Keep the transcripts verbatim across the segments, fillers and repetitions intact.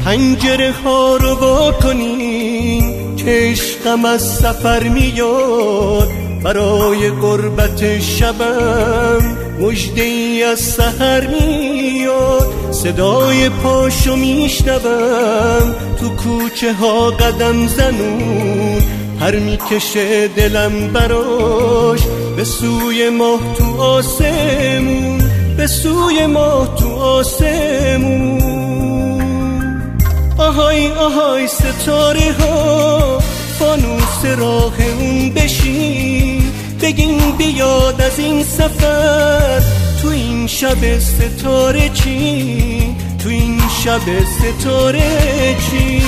پنجره ها رو با کنین که عشقم از سفر میاد، برای غربت شبم مژده ای از سحر میاد. صدای پاشو میشنوم تو کوچه ها قدم زنون، پر میکشه دلم براش به سوی ماه تو آسمون، به سوی ماه تو آسمون. آهای آهای ستاره ها فانوس راه اون بشین، بگین بیاد از این سفر تو این شب ستاره چی، تو این شب ستاره چی.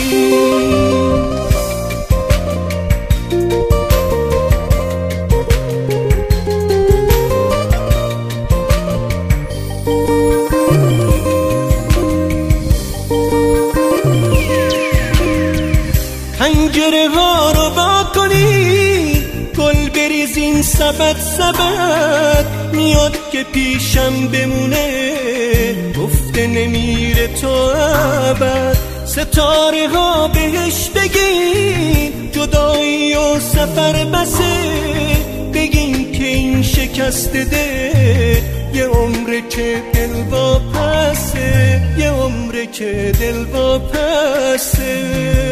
پنجره ها رو با کنید، گل بریزین سبد سبد، میاد که پیشم بمونه گفته نمیره تو ابد. ستاره ها بهش بگین جدایی و سفر بسه، بگین که این شکست دل یه عمره که دل با پسه، یه عمره که دل با پسه.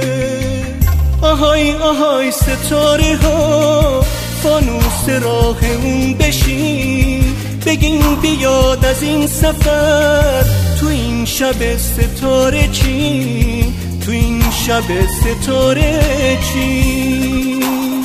آهای آهای ستاره ها فانوس راه اون بشین، بگین بیاد از این سفر تو این شب ستاره چی، تو این شب ستاره چی.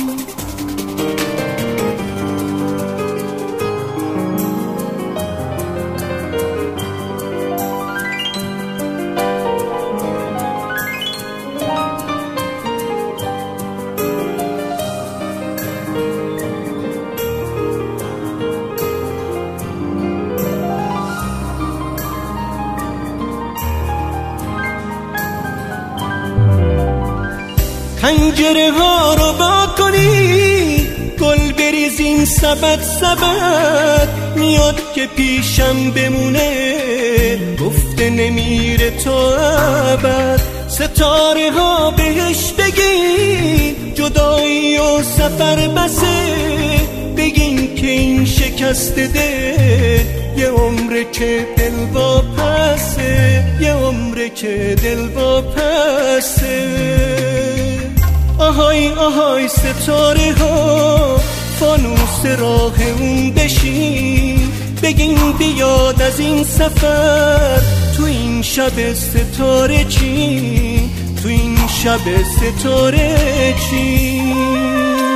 پنجره ها رو با کنید، گل بریزین سبد سبد، میاد که پیشم بمونه گفته نمیره تو ابد. ستاره ها بهش بگین جدایی و سفر بسه، بگین که این شکست دل یه عمره که دل با پسه، یه عمره که دل با پسه. آهای آهای ستاره ها فانوس راه اون بشین، بگین بیاد از این سفر تو این شب ستاره چی، تو این شب ستاره چی.